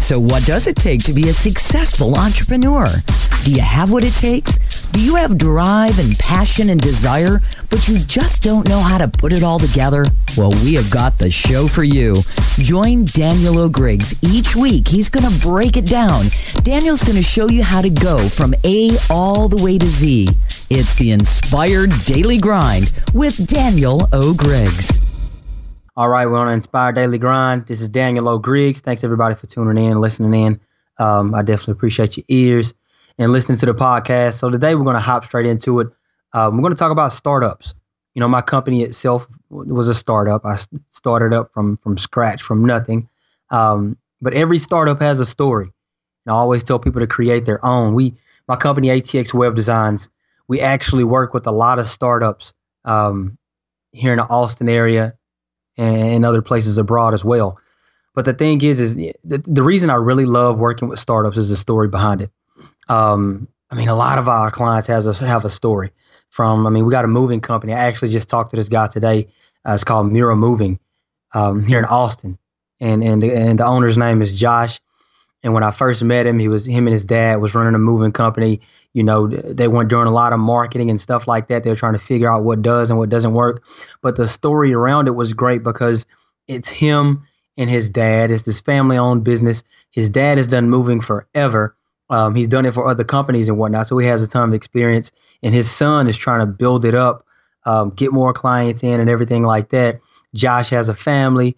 So what does it take to be a successful entrepreneur? Do you have what it takes? Do you have drive and passion and desire, but you just don't know how to put it all together? Well, we have got the show for you. Join Daniel O'Griggs each week. He's going to break it down. Daniel's going to show you how to go from A all the way to Z. It's the Inspired Daily Grind with Daniel O'Griggs. All right, we're on an Inspired Daily Grind. This is Daniel O'Griggs. Thanks, everybody, for tuning in, listening in. I definitely appreciate your ears and listening to the podcast. So today we're going to hop straight into it. We're going to talk about startups. You know, my company itself was a startup. I started up from scratch, from nothing. But every startup has a story. And I always tell people to create their own. My company, ATX Web Designs, we actually work with a lot of startups here in the Austin area and other places abroad as well. But the thing is the reason I really love working with startups is the story behind it. I mean, a lot of our clients have a story we got a moving company. I actually just talked to this guy today. It's called Mira Moving here in Austin. And the owner's name is Josh. And when I first met him, him and his dad was running a moving company. You know, they weren't doing a lot of marketing and stuff like that. They were trying to figure out what does and what doesn't work. But the story around it was great because it's him and his dad. It's this family-owned business. His dad has done moving forever. He's done it for other companies and whatnot. So he has a ton of experience. And his son is trying to build it up, get more clients in and everything like that. Josh has a family,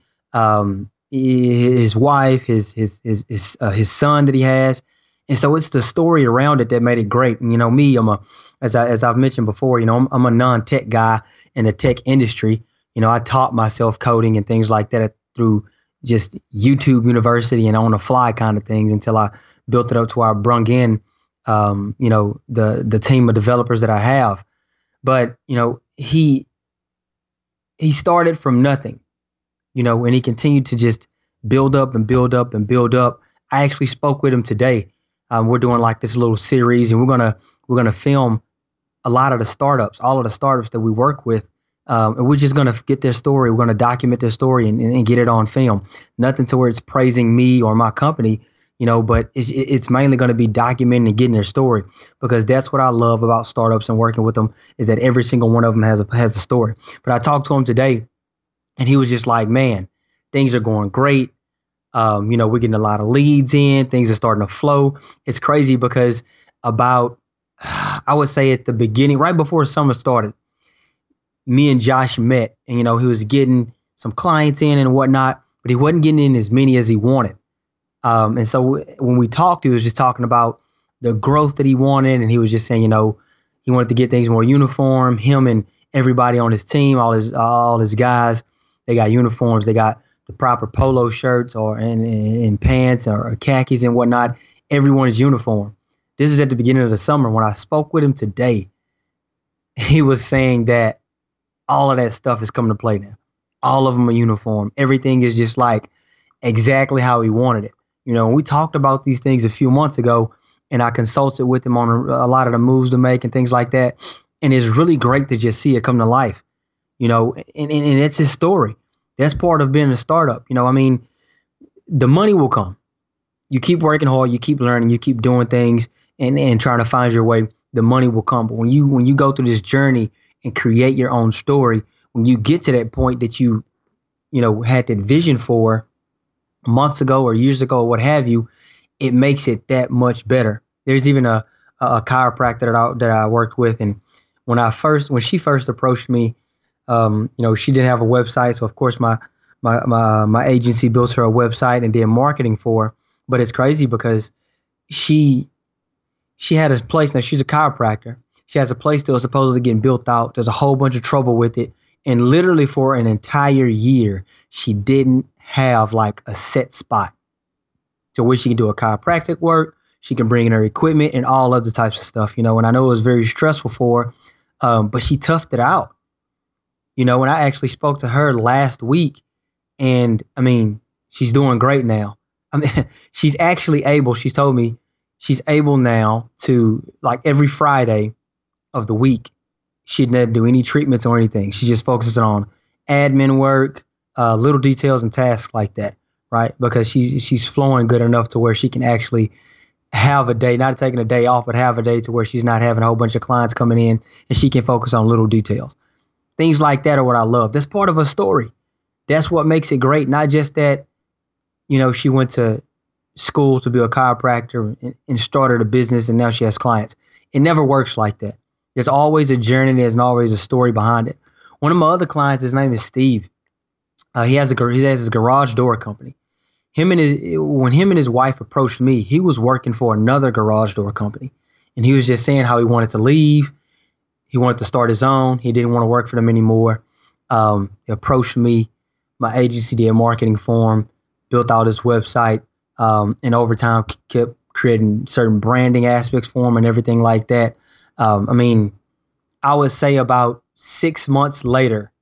his wife, his son that he has. And so it's the story around it that made it great. And, you know, me, as I've mentioned before, you know, I'm a non-tech guy in the tech industry. You know, I taught myself coding and things like that through just YouTube University and on the fly kind of things until I built it up to where I brung in, you know, the team of developers that I have. But, you know, he started from nothing, you know, and he continued to just build up and build up and build up. I actually spoke with him today. We're doing like this little series, and we're gonna film a lot of the startups, all of the startups that we work with, and we're just gonna get their story. We're gonna document their story and get it on film. Nothing to where it's praising me or my company, you know, but it's mainly gonna be documenting and getting their story, because that's what I love about startups and working with them is that every single one of them has a story. But I talked to him today, and he was just like, man, things are going great. You know, we're getting a lot of leads in, things are starting to flow. It's crazy because I would say at the beginning, right before summer started, me and Josh met, and, you know, he was getting some clients in and whatnot, but he wasn't getting in as many as he wanted. And so when we talked, he was just talking about the growth that he wanted. And he was just saying, you know, he wanted to get things more uniform. Him and everybody on his team, all his guys, they got uniforms. They got the proper polo shirts or in pants or khakis and whatnot. Everyone is uniform. This is at the beginning of the summer. When I spoke with him today, he was saying that all of that stuff is coming to play now. All of them are uniform. Everything is just like exactly how he wanted it. You know, we talked about these things a few months ago, and I consulted with him on a lot of the moves to make and things like that. And it's really great to just see it come to life, you know, and it's his story. That's part of being a startup. You know, I mean, the money will come. You keep working hard, you keep learning, you keep doing things and trying to find your way. The money will come. But when you go through this journey and create your own story, when you get to that point that you know, had that vision for months ago or years ago or what have you, it makes it that much better. There's even a chiropractor that I worked with, and when she first approached me, you know, she didn't have a website, so of course my agency built her a website and did marketing for her. But it's crazy because she had a place. Now, she's a chiropractor. She has a place that was supposedly getting built out. There's a whole bunch of trouble with it, and literally for an entire year, she didn't have like a set spot to where she can do a chiropractic work. She can bring in her equipment and all other types of stuff, you know. And I know it was very stressful for her, but she toughed it out. You know, when I actually spoke to her last week, and I mean, she's doing great now. I mean, she's told me she's able now to, like, every Friday of the week, she'd never do any treatments or anything. She just focuses on admin work, little details and tasks like that. right? Because she's flowing good enough to where she can actually have a day, not taking a day off, but have a day to where she's not having a whole bunch of clients coming in and she can focus on little details. Things like that are what I love. That's part of a story. That's what makes it great. Not just that, she went to school to be a chiropractor and started a business and now she has clients. It never works like that. There's always a journey. There's always a story behind it. One of my other clients, his name is Steve. He has his garage door company. When him and his wife approached me, he was working for another garage door company. And he was just saying how he wanted to leave. He wanted to start his own. He didn't want to work for them anymore. He approached me. My agency did marketing for him, built out his website, and over time kept creating certain branding aspects for him and everything like that. I would say about 6 months later,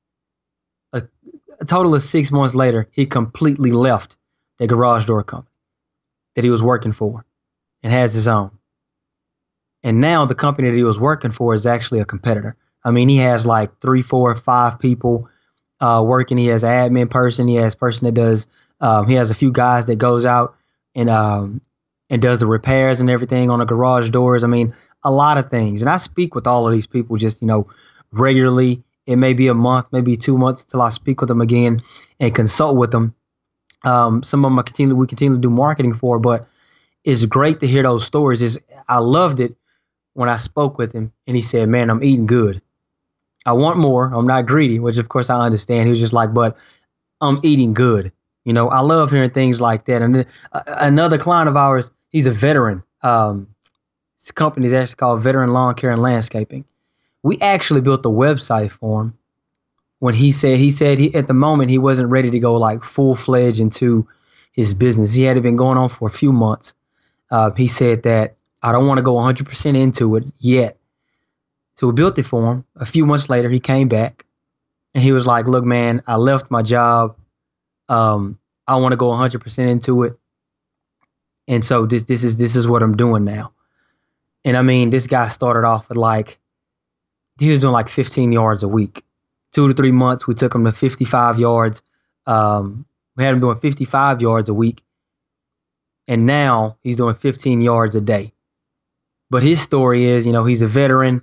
a total of 6 months later, he completely left the garage door company that he was working for and has his own. And now the company that he was working for is actually a competitor. He has like 3, 4, 5 people working. He has an admin person. He has a person that does, he has a few guys that goes out and does the repairs and everything on the garage doors. A lot of things. And I speak with all of these people just, regularly. It may be a month, maybe 2 months till I speak with them again and consult with them. Some of them we continue to do marketing for, but it's great to hear those stories. I loved it when I spoke with him and he said, man, I'm eating good. I want more. I'm not greedy, which of course I understand. He was just like, but I'm eating good. I love hearing things like that. And then, another client of ours, he's a veteran. His company is actually called Veteran Lawn Care and Landscaping. We actually built the website for him when he said at the moment he wasn't ready to go like full-fledged into his business. He had been going on for a few months. He said that I don't want to go 100% into it yet. So we built it for him. A few months later, he came back and he was like, look, man, I left my job. I want to go 100% into it. And so this is what I'm doing now. And this guy started off with he was doing like 15 yards a week. 2 to 3 months, we took him to 55 yards. We had him doing 55 yards a week. And now he's doing 15 yards a day. But his story is, he's a veteran.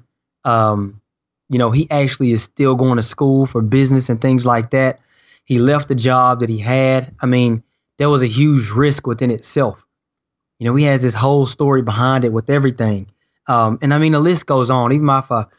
He actually is still going to school for business and things like that. He left the job that he had. There was a huge risk within itself. He has this whole story behind it with everything. And the list goes on. Even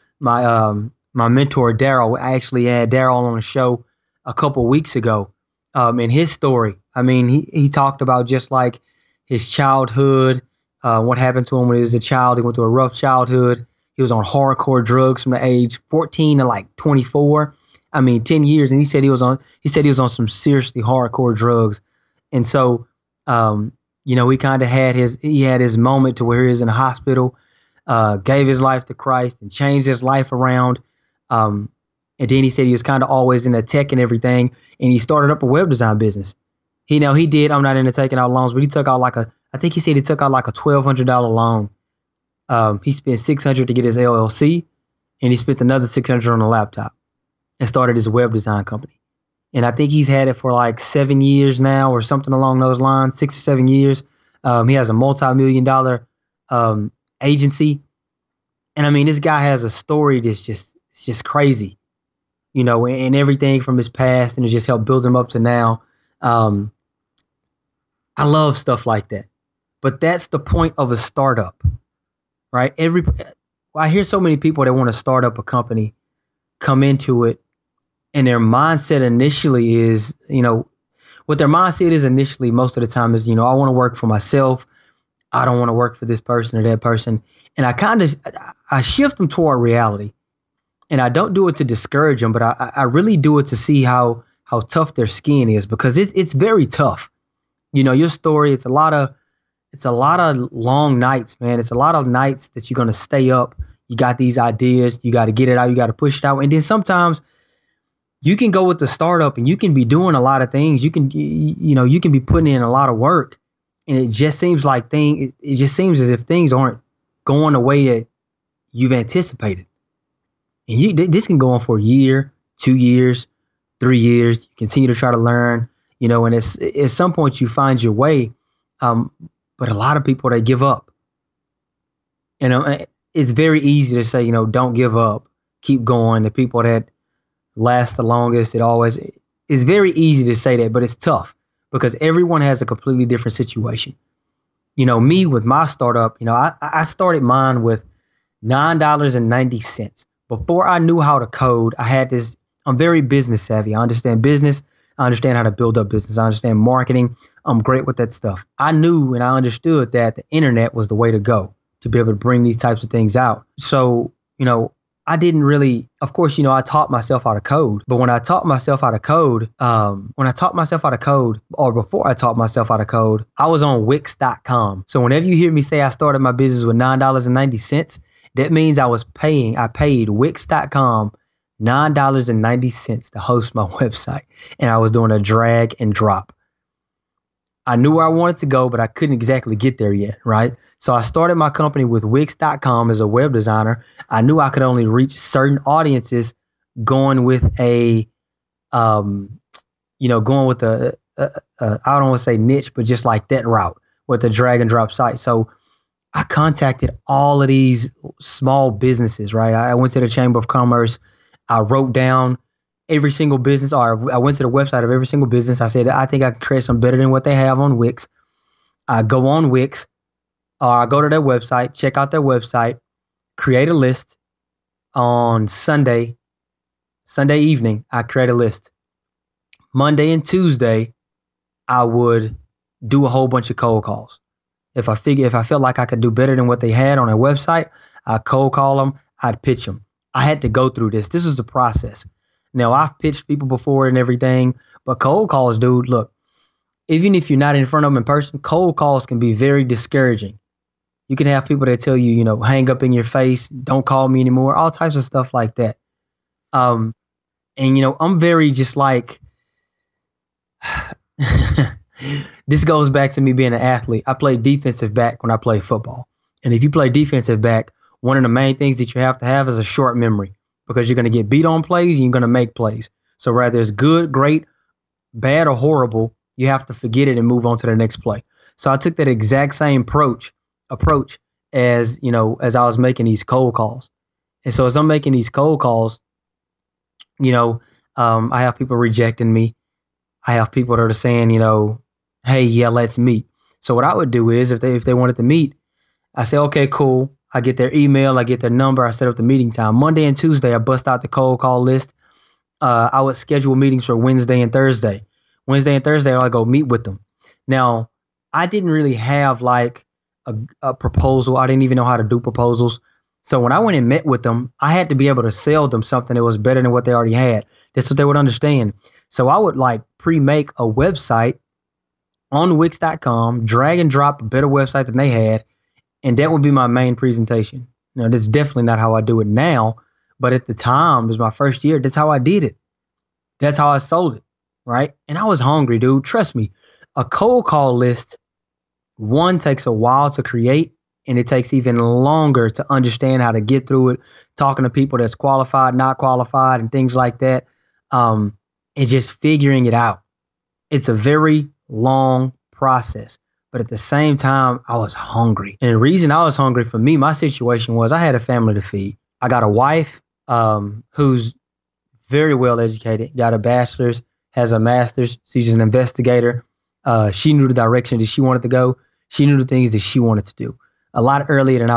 my mentor, Daryl, I actually had Daryl on the show a couple weeks ago. And his story, he talked about just like his childhood, what happened to him when he was a child. He went through a rough childhood. He was on hardcore drugs from the age 14 to like 24. 10 years. And he said he was on some seriously hardcore drugs. And so, he kind of had his moment to where he was in the hospital, gave his life to Christ and changed his life around. And then he said he was kind of always into tech and everything. And he started up a web design business. He did. I'm not into taking out loans, but he took out I think he said he took out like a $1,200 loan. He spent $600 to get his LLC, and he spent another $600 on a laptop and started his web design company. And I think he's had it for like 7 years now or something along those lines, 6 or 7 years. He has a multi-million-dollar agency. And this guy has a story that's just crazy, and everything from his past, and it just helped build him up to now. I love stuff like that. But that's the point of a startup, right? I hear so many people that want to start up a company come into it, and their mindset initially is, what their mindset is initially most of the time is, I want to work for myself. I don't want to work for this person or that person. And I shift them toward reality. And I don't do it to discourage them, but I really do it to see how tough their skin is, because it's very tough. Your story, it's a lot of long nights, man. It's a lot of nights that you're going to stay up. You got these ideas, you got to get it out, you got to push it out. And then sometimes you can go with the startup and you can be doing a lot of things. You can be putting in a lot of work, and it just seems like it just seems as if things aren't going the way that you've anticipated. And this can go on for a year, 2 years, 3 years. You continue to try to learn, and at some point you find your way. But a lot of people, they give up. It's very easy to say, don't give up, keep going. The people that last the longest, it's very easy to say that, but it's tough because everyone has a completely different situation. Me with my startup, I started mine with $9.90. Before I knew how to code, I'm very business savvy. I understand business. I understand how to build up business. I understand marketing. I'm great with that stuff. I knew and I understood that the internet was the way to go to be able to bring these types of things out. So, I didn't really, of course, I taught myself how to code. But when I taught myself how to code, or before I taught myself how to code, I was on Wix.com. So whenever you hear me say I started my business with $9.90, that means I paid Wix.com $9.90 to host my website. And I was doing a drag and drop. I knew where I wanted to go, but I couldn't exactly get there yet, right? So I started my company with Wix.com as a web designer. I knew I could only reach certain audiences going with I don't want to say niche, but just like that route with the drag and drop site. So I contacted all of these small businesses, right? I went to the Chamber of Commerce. I wrote down every single business, or I went to the website of every single business. I said, I think I can create some better than what they have on Wix. I go on Wix, or I go to their website, check out their website, create a list. On Sunday evening, I create a list. Monday and Tuesday, I would do a whole bunch of cold calls. If I felt like I could do better than what they had on their website, I'd cold call them, I'd pitch them. I had to go through this. This is the process. Now, I've pitched people before and everything, but cold calls, dude, look, even if you're not in front of them in person, cold calls can be very discouraging. You can have people that tell you, hang up in your face, don't call me anymore, all types of stuff like that. And, I'm very just like, this goes back to me being an athlete. I played defensive back when I played football. And if you play defensive back, one of the main things that you have to have is a short memory, because you're going to get beat on plays and you're going to make plays. So whether it's good, great, bad, or horrible, you have to forget it and move on to the next play. So I took that exact same approach as I was making these cold calls. And so as I'm making these cold calls, I have people rejecting me. I have people that are saying, hey, yeah, let's meet. So what I would do is if they wanted to meet, I say, okay, cool. I get their email, I get their number, I set up the meeting time. Monday and Tuesday, I bust out the cold call list. I would schedule meetings for Wednesday and Thursday. Wednesday and Thursday, I go meet with them. Now, I didn't really have like a proposal. I didn't even know how to do proposals. So when I went and met with them, I had to be able to sell them something that was better than what they already had. That's what they would understand. So I would like pre-make a website on Wix.com, drag and drop a better website than they had. And that would be my main presentation. That's definitely not how I do it now. But at the time, it was my first year. That's how I did it. That's how I sold it, right? And I was hungry, dude. Trust me. A cold call list, one, takes a while to create, and it takes even longer to understand how to get through it, talking to people that's qualified, not qualified, and things like that, and just figuring it out. It's a very long process. But at the same time, I was hungry. And the reason I was hungry, for me, my situation was I had a family to feed. I got a wife who's very well educated, got a bachelor's, has a master's. She's an investigator. She knew the direction that she wanted to go. She knew the things that she wanted to do a lot earlier than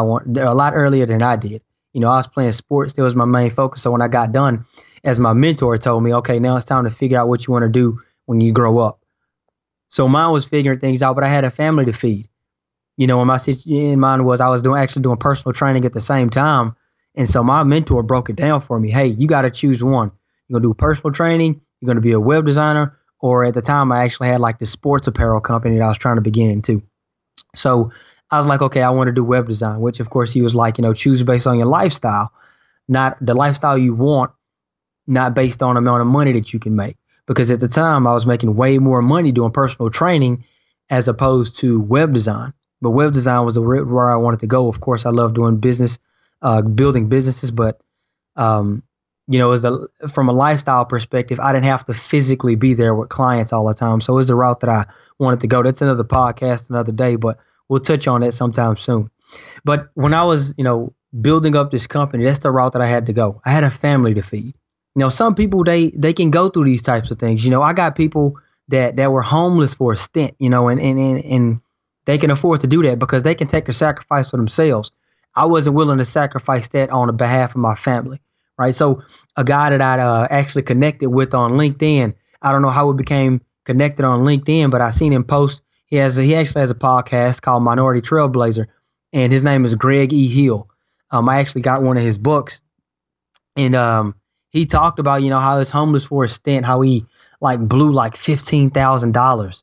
I did. I was playing sports. That was my main focus. So when I got done, as my mentor told me, okay, now it's time to figure out what you want to do when you grow up. So mine was figuring things out, but I had a family to feed. And my situation mine was I was actually doing personal training at the same time. And so my mentor broke it down for me. Hey, you got to choose one. You're going to do personal training. You're going to be a web designer. Or at the time, I actually had like the sports apparel company that I was trying to begin into. So I was like, okay, I want to do web design, which of course he was like, choose based on your lifestyle, not the lifestyle you want, not based on the amount of money that you can make. Because at the time I was making way more money doing personal training as opposed to web design. But web design was where I wanted to go. Of course, I love doing business, building businesses, but is from a lifestyle perspective, I didn't have to physically be there with clients all the time. So it was the route that I wanted to go. That's another podcast, another day, but we'll touch on that sometime soon. But when I was, building up this company, that's the route that I had to go. I had a family to feed. Some people, they can go through these types of things. I got people that were homeless for a stint, and they can afford to do that because they can take a sacrifice for themselves. I wasn't willing to sacrifice that on the behalf of my family. Right. So a guy that I actually connected with on LinkedIn, I don't know how we became connected on LinkedIn, but I seen him post. He actually has a podcast called Minority Trailblazer, and his name is Greg E. Hill. I actually got one of his books, and he talked about, how he was homeless for a stint, how he blew $15,000.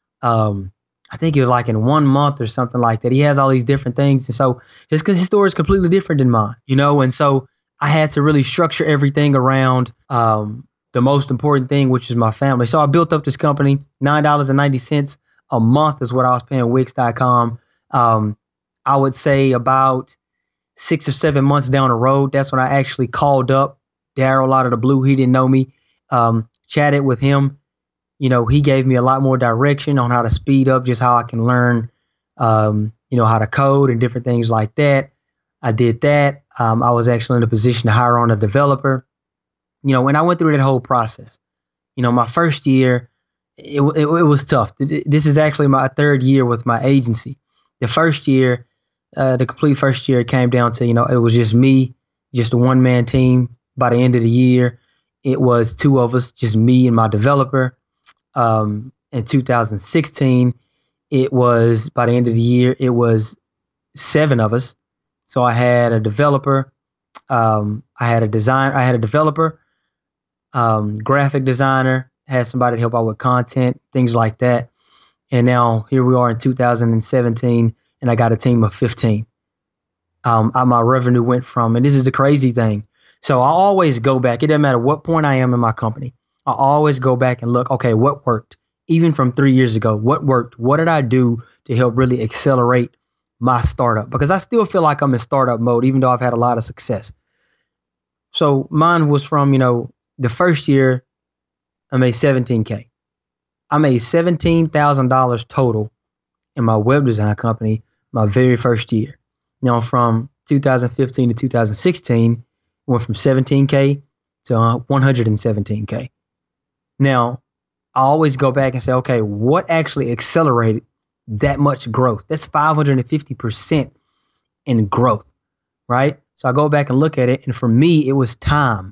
I think it was in 1 month or something like that. He has all these different things. And so his story is completely different than mine, and so I had to really structure everything around the most important thing, which is my family. So I built up this company. $9.90 a month is what I was paying Wix.com. I would say about 6 or 7 months down the road, that's when I actually called up Daryl out of the blue. He didn't know me. Chatted with him. He gave me a lot more direction on how to speed up, just how I can learn, how to code and different things like that. I did that. I was actually in a position to hire on a developer, when I went through that whole process. My first year, it was tough. This is actually my third year with my agency. The first year, the complete first year, it came down to, it was just me, just a one-man team. By the end of the year, it was two of us, just me and my developer. In 2016, it was, by the end of the year, it was 7 of us. So I had a developer, I had a developer, graphic designer, had somebody to help out with content, things like that. And now here we are in 2017, and I got a team of 15. My revenue went from, and this is the crazy thing. So I always go back. It doesn't matter what point I am in my company. I always go back and look, okay, what worked? Even from 3 years ago, what worked? What did I do to help really accelerate my startup? Because I still feel like I'm in startup mode, even though I've had a lot of success. So mine was from, the first year, I made $17K. I made $17,000 total in my web design company my very first year. Now, from 2015 to 2016, went from 17K to 117K. Now, I always go back and say, okay, what actually accelerated that much growth? That's 550% in growth, right? So I go back and look at it, and for me, it was time.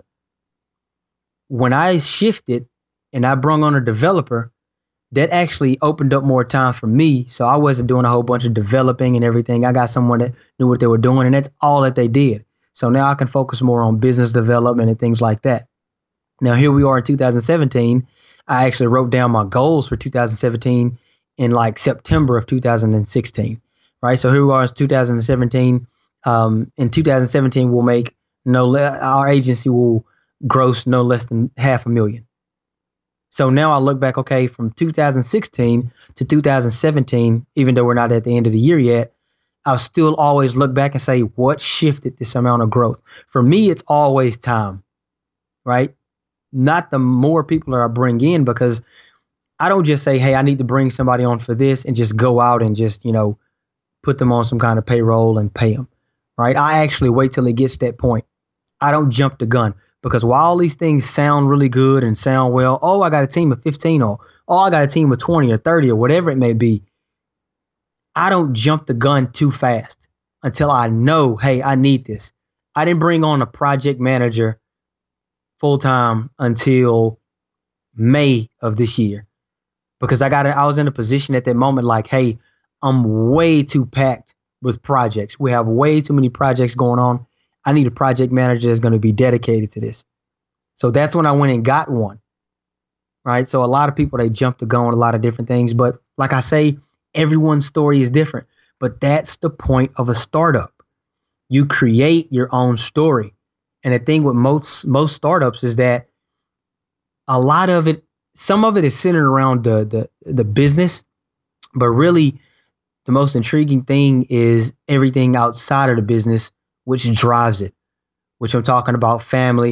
When I shifted and I brung on a developer, that actually opened up more time for me. So I wasn't doing a whole bunch of developing and everything. I got someone that knew what they were doing, and that's all that they did. So now I can focus more on business development and things like that. Now, here we are in 2017. I actually wrote down my goals for 2017 in September of 2016, right? So here we are in 2017. In 2017, we'll make our agency will gross no less than $500,000. So now I look back, okay, from 2016 to 2017, even though we're not at the end of the year yet, I'll still always look back and say, what shifted this amount of growth? For me, it's always time, right? Not the more people that I bring in, because I don't just say, hey, I need to bring somebody on for this and just go out and just, put them on some kind of payroll and pay them, right? I actually wait till it gets to that point. I don't jump the gun, because while all these things sound really good and sound well, oh, I got a team of 15 or, oh, I got a team of 20 or 30 or whatever it may be. I don't jump the gun too fast until I know, hey, I need this. I didn't bring on a project manager full time until May of this year, because I was in a position at that moment like, hey, I'm way too packed with projects. We have way too many projects going on. I need a project manager that's going to be dedicated to this. So that's when I went and got one, right? So a lot of people, they jump the gun on a lot of different things. But like I say, everyone's story is different. But that's the point of a startup. You create your own story. And the thing with most startups is that a lot of it, some of it is centered around the business, but really the most intriguing thing is everything outside of the business, which drives it, which I'm talking about family,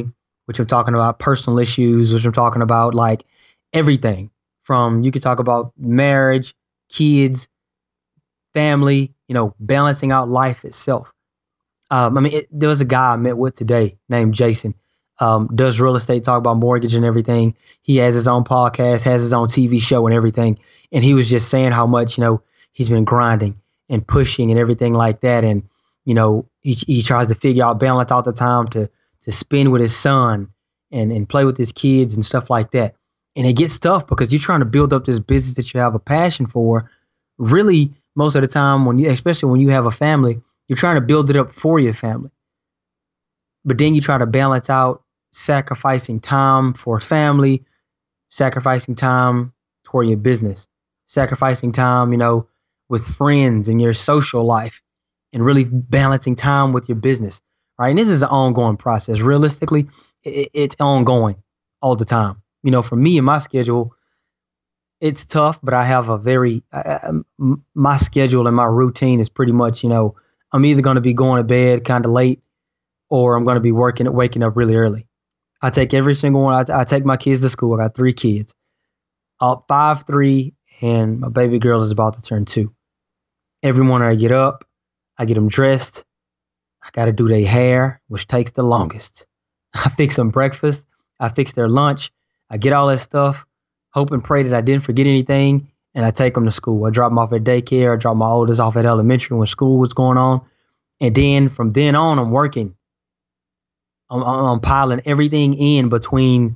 which I'm talking about personal issues, which I'm talking about like everything from, you could talk about marriage, kids, family, balancing out life itself. There was a guy I met with today named Jason, does real estate, talk about mortgage and everything. He has his own podcast, has his own TV show and everything. And he was just saying how much, he's been grinding and pushing and everything like that. And, he tries to figure out balance all the time to spend with his son and play with his kids and stuff like that. And it gets tough because you're trying to build up this business that you have a passion for. Really, most of the time, especially when you have a family, you're trying to build it up for your family. But then you try to balance out sacrificing time for family, sacrificing time toward your business, sacrificing time, with friends and your social life, and really balancing time with your business, right? And this is an ongoing process. Realistically, it's ongoing all the time. For me and my schedule, it's tough, but I have my schedule and my routine is pretty much, I'm either going to be going to bed kind of late or I'm going to be waking up really early. I take every single one. I take my kids to school. I got 3 kids, 5, 3, and my baby girl is about to turn 2. Every morning I get up, I get them dressed. I got to do their hair, which takes the longest. I fix them breakfast. I fix their lunch. I get all that stuff, hope and pray that I didn't forget anything, and I take them to school. I drop them off at daycare. I drop my oldest off at elementary when school was going on. And then from then on, I'm working. I'm piling everything in between,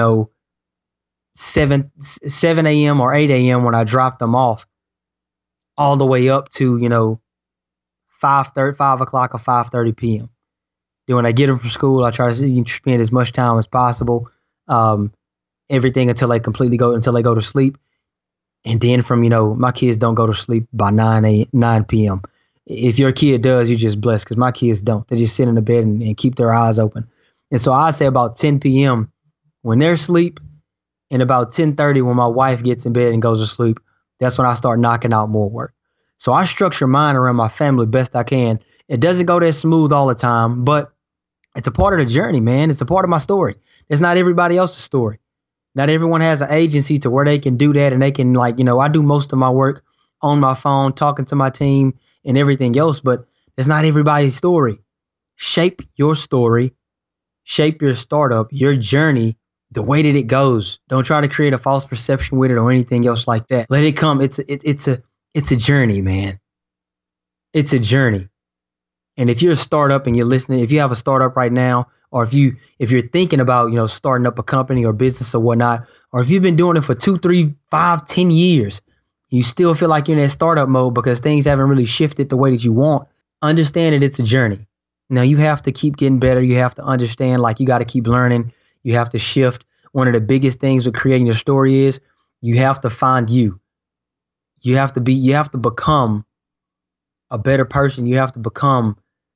7 a.m. or 8 a.m. when I drop them off, all the way up to, 5 o'clock or 5:30 p.m. Then when I get them from school, I try to spend as much time as possible, everything until they go to sleep. And then from, my kids don't go to sleep by 9 p.m. If your kid does, you're just blessed, because my kids don't. They just sit in the bed and keep their eyes open. And so I say about 10 p.m. when they're asleep, and about 10:30 when my wife gets in bed and goes to sleep, that's when I start knocking out more work. So I structure mine around my family best I can. It doesn't go that smooth all the time, but it's a part of the journey, man. It's a part of my story. It's not everybody else's story. Not everyone has an agency to where they can do that, and they can, I do most of my work on my phone, talking to my team and everything else, but it's not everybody's story. Shape your story, shape your startup, your journey, the way that it goes. Don't try to create a false perception with it or anything else like that. Let it come. It's a journey, man. It's a journey. And if you're a startup and you're listening, if you have a startup right now, or if you're thinking about, starting up a company or business or whatnot, or if you've been doing it for 2, 3, 5, 10 years, you still feel like you're in that startup mode because things haven't really shifted the way that you want, understand that it's a journey. Now you have to keep getting better. You have to understand, you got to keep learning. You have to shift. One of the biggest things with creating your story is you have to find you. You have to become a better person. You have to become,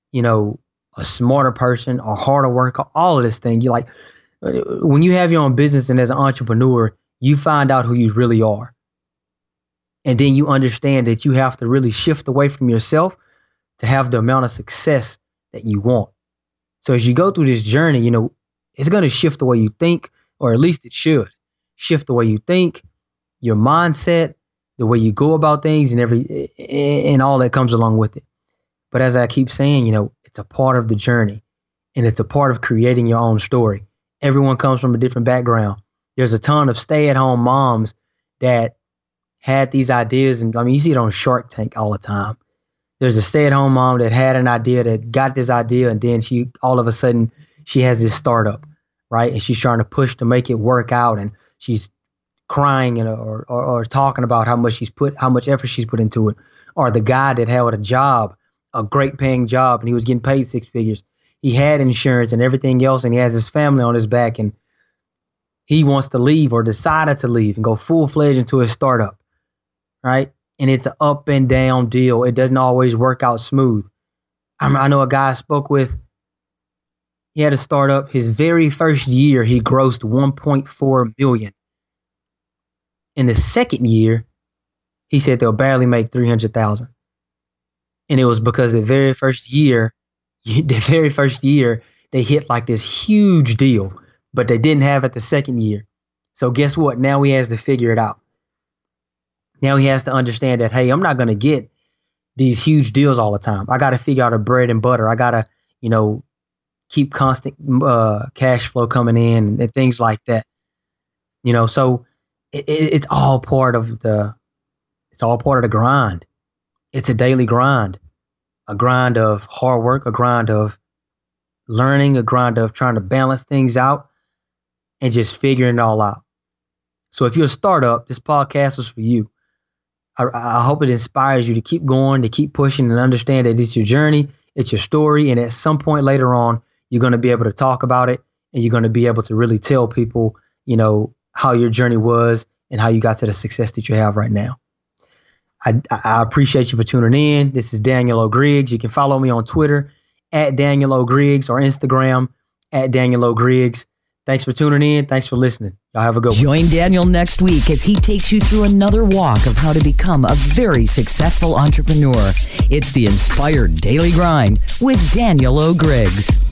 a smarter person, a harder worker, all of this thing. When you have your own business and as an entrepreneur, you find out who you really are. And then you understand that you have to really shift away from yourself to have the amount of success that you want. So as you go through this journey, it's going to shift the way you think, or at least it should shift the way you think, your mindset, the way you go about things, and all that comes along with it. But as I keep saying, it's a part of the journey, and it's a part of creating your own story. Everyone comes from a different background. There's a ton of stay-at-home moms that had these ideas, and you see it on Shark Tank all the time. There's a stay-at-home mom that had an idea, that got this idea, and then all of a sudden she has this startup, right? And she's trying to push to make it work out, and she's crying or talking about how much effort she's put into it. Or the guy that had a job, a great paying job, and he was getting paid 6 figures. He had insurance and everything else, and he has his family on his back, and he wants to leave or decided to leave and go full-fledged into his startup, right? And it's an up and down deal. It doesn't always work out smooth. I know a guy I spoke with, he had a startup. His very first year, he grossed $1.4 million. In the second year, he said they'll barely make $300,000. And it was because the very first year, they hit like this huge deal, but they didn't have it the second year. So guess what? Now he has to figure it out. Now he has to understand that, hey, I'm not going to get these huge deals all the time. I got to figure out a bread and butter. I got to, keep constant cash flow coming in and things like that. So it's all part of the grind. It's a daily grind, a grind of hard work, a grind of learning, a grind of trying to balance things out and just figuring it all out. So if you're a startup, this podcast was for you. I hope it inspires you to keep going, to keep pushing, and understand that it's your journey, it's your story, and at some point later on, you're going to be able to talk about it, and you're going to be able to really tell people, how your journey was and how you got to the success that you have right now. I appreciate you for tuning in. This is Daniel O. Griggs. You can follow me on Twitter at Daniel O. Griggs or Instagram at Daniel O. Griggs. Thanks for tuning in. Thanks for listening. Y'all have a good one. Join Daniel next week as he takes you through another walk of how to become a very successful entrepreneur. It's the Inspired Daily Grind with Daniel O. Griggs.